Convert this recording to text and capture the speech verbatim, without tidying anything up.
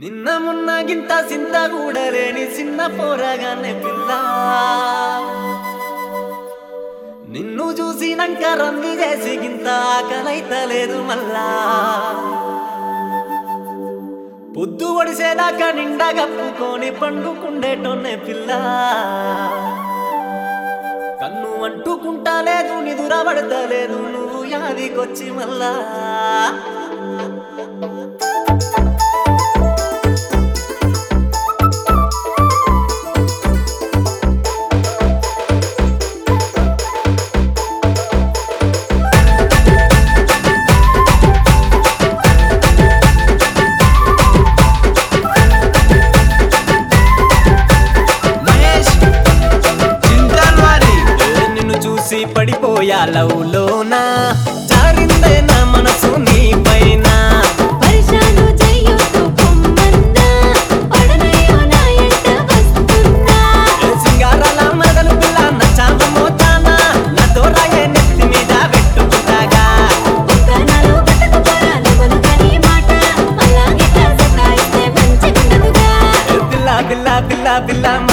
నిన్న మొన్న గింత సింత కూడలేని చిన్న పోరగానే పిల్ల నిన్ను చూసినంక రంది చేసి గింత ఆకలైతలేదు మల్లా పొద్దు ఒడిసేదాకా నిండా కప్పుకొని పండుకుండేటోనే పిల్ల కన్ను అంటుకుంటలేదు నిదుర పడతలేదు నువ్వు యాదికొచ్చి మల్లా పడిపోయా లవ్లోనా జారిందే నా మనసు నీ పైన పరిశాను చెయ్యొద్దు పొమ్మన్నా పడనయ్యో నా ఎంట వస్తున్నా సింగారాల మొదలు పిల్ల నచ్చామ మోతానా నాతో రాయే నెత్తి మీద పెట్టుకుంటాగా ఒక్కనాలు పట్టకపోరా లవలు కని మాట అలాగే కాస తాయిస్తే మంచిగుండదుగా పిల్ల పిల్ల పిల్ల పిల్ల